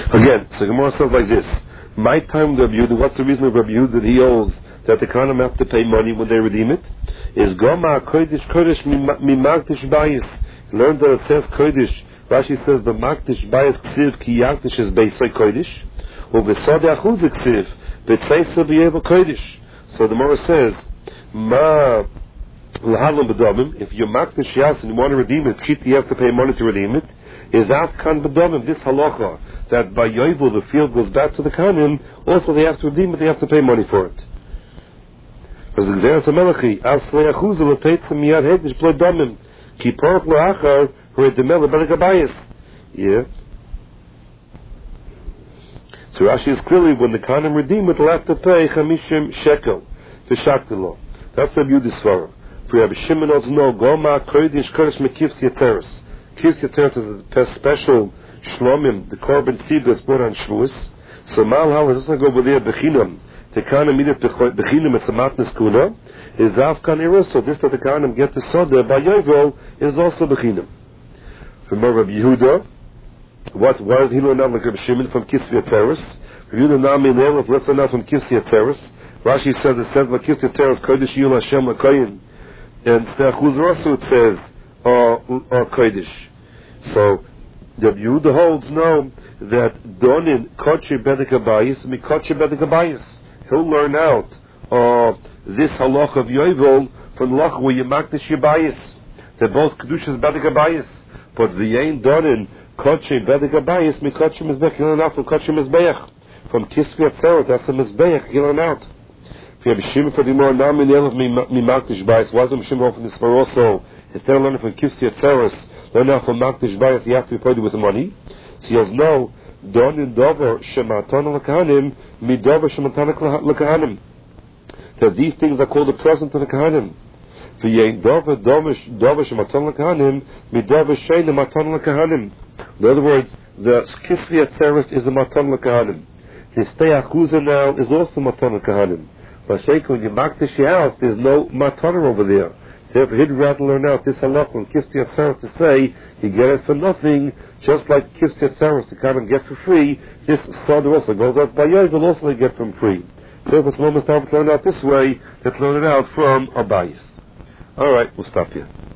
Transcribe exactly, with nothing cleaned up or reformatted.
Again, so Gemara says like this: my time Rabbi Yehuda, what's the reason of Rabbi Yehuda that he holds that the Kohanim have to pay money when they redeem it? Is Goma Kodesh Kodesh Mimakdish Bayis. Learn that it says Kodesh. Rashi says the Makdish Bayis Ksiv Ki Yakdish is Beisay Kodesh. Or Besade Achuz Ksiv Betzeisa B'Yeva Kodesh. So the Gemara says, Ma L'Halam B'Domim. If you're Makdish Yas and you want to redeem it, Pshit you have to pay money to redeem it. Is Afkan B'Domim, this halacha that by Yovel the field goes back to the Kohanim, also they have to redeem it, they have to pay money for it. Because the Gzeras HaMelechi, As Le'achuzah L'Peitza Miyad Hegdish B'Lo Domim, Ki Porach L'Achar H'Redemel L'Beragabayis. Yeah. So Rashi is clearly, when the Kohanim redeem it, they'll have to pay Chamishim Shekel, V'Shaktilo. That's Rabbi Yehuda's Svara. For Rabbi Shimon also know, Goma Kodesh Kodesh Mekivs Yeteres. Kivs Yeteres is a special Shlomim, the Korban seed that's brought on Shavuos. So Mal Hal doesn't go over there Bechinam. The Kohanim eat it Bechinam, it's a Matnas Kuna. Is Avkan Eros, so this that the Kohanim get the Soda by Yovel is also Bechinam. From Rabbi Yehuda, what, why did he learn out like Rabbi Shimon from Kivs Yeteres? Rabbi Yehuda Nami Nelev, let's learn out from Kivs Yeteres. Rashi says, it says, like Kivs Yeteres, Kodesh Yul Hashem L'Koyin. And Stechuz Rosu it says, or Kodesh. So, the Yehuda holds no that Donin Koche Bedekabayis mi Koche Bedekabayis. He'll learn out uh, this halach of Yovel from the halach where you makdish Yabayis. They're both Kedushas Bedekabayis. But the Yain Donin Koche Bedekabayis mi Koche Mizbech. He'll learn out from Koche Mizbech. From Kisvi Atzeret, that's the Mizbech. He'll learn out. If you have a Shimon for the more Namin Yelav mi makdish Bayis, why is the Shimon from this for also? Instead of learning from Kisvi Atzeret, learn out from Makdish Bayis, you have to be paid with the money. So he has no Don in Dover Shematan L'Kahanim, Mi Dover Shematan L'Kahanim. That these things are called a present to the Kahanim. V'yein Dover Dover Shematan L'Kahanim, Mi Dover Shein Matan L'Kahanim. In other words, the Kisvi Atzeres is a Matan L'Kahanim. His Tei Achuza now is also Matan L'Kahanim. But when you Makdish your house, there's no Matan over there. So if he'd rather learn out this halach on Kivs Yeteres to say he get it for nothing, just like Kivs Yeteres the Kohanim get for free, this Soda also goes out by Yovel, also they get from free. So if it's moment time to learn out this way, let's learn it out from Abayis. Alright, we'll stop here.